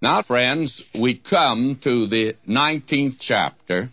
Now, friends, we come to the 19th chapter,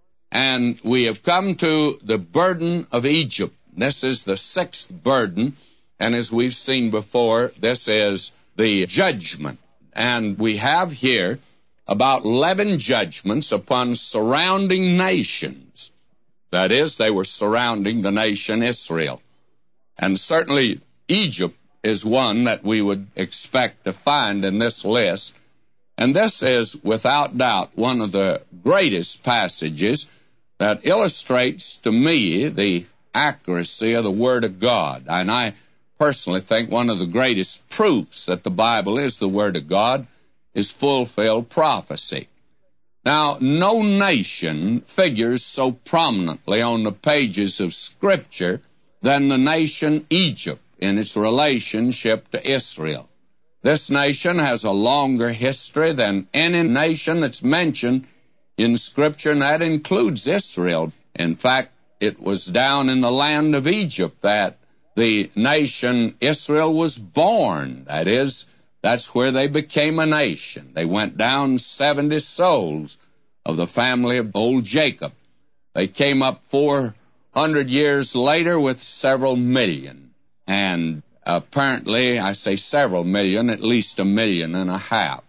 and we have come to the burden of Egypt. This is the sixth burden, and as we've seen before, this is the judgment. And we have here about 11 judgments upon surrounding nations. That is, they were surrounding the nation Israel. And certainly Egypt is one that we would expect to find in this list. And this is, without doubt, one of the greatest passages that illustrates to me the accuracy of the Word of God. And I personally think one of the greatest proofs that the Bible is the Word of God is fulfilled prophecy. Now, no nation figures so prominently on the pages of Scripture than the nation Egypt in its relationship to Israel. This nation has a longer history than any nation that's mentioned in Scripture, and that includes Israel. In fact, it was down in the land of Egypt that the nation Israel was born. That is, that's where they became a nation. They went down 70 souls of the family of old Jacob. They came up 400 years later with several million. And apparently, I say several million, at least 1.5 million.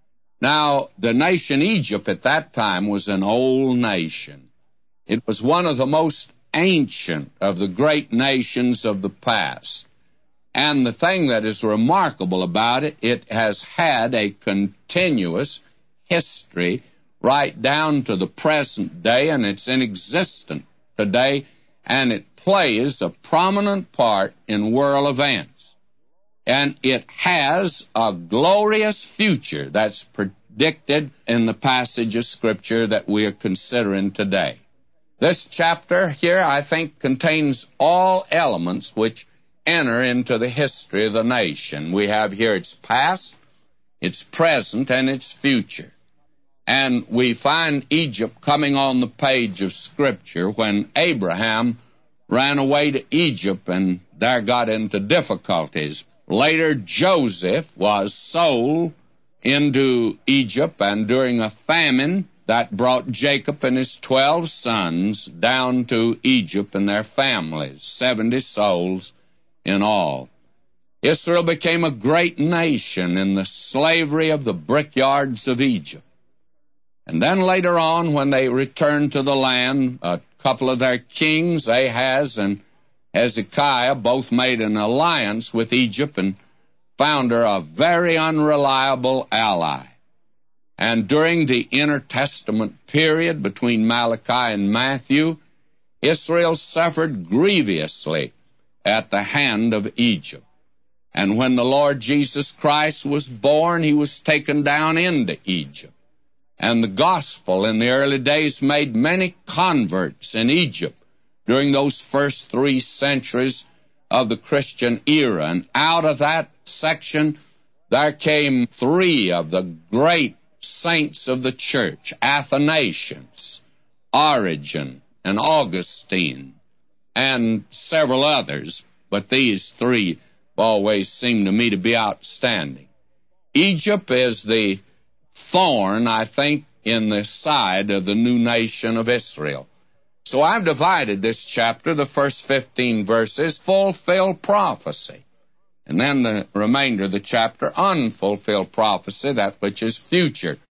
Now, the nation Egypt at that time was an old nation. It was one of the most ancient of the great nations of the past. And the thing that is remarkable about it, it has had a continuous history right down to the present day, and it's in existence today, and it plays a prominent part in world events. And it has a glorious future that's predicted in the passage of Scripture that we are considering today. This chapter here, I think, contains all elements which enter into the history of the nation. We have here its past, its present, and its future. And we find Egypt coming on the page of Scripture when Abraham ran away to Egypt and there got into difficulties. Later, Joseph was sold into Egypt, and during a famine that brought Jacob and his 12 sons down to Egypt and their families, 70 souls in all. Israel became a great nation in the slavery of the brickyards of Egypt. And then later on, when they returned to the land, a couple of their kings, Ahaz and Hezekiah, both made an alliance with Egypt and found her a very unreliable ally. And during the intertestament period between Malachi and Matthew, Israel suffered grievously at the hand of Egypt. And when the Lord Jesus Christ was born, he was taken down into Egypt. And the gospel in the early days made many converts in Egypt during those first 3 centuries of the Christian era. And out of that section, there came 3 of the great saints of the church, Athanasius, Origen, and Augustine, and several others. But these 3 always seem to me to be outstanding. Egypt is the thorn, I think, in the side of the new nation of Israel. So I've divided this chapter, the first 15 verses, fulfilled prophecy. And then the remainder of the chapter, unfulfilled prophecy, that which is future.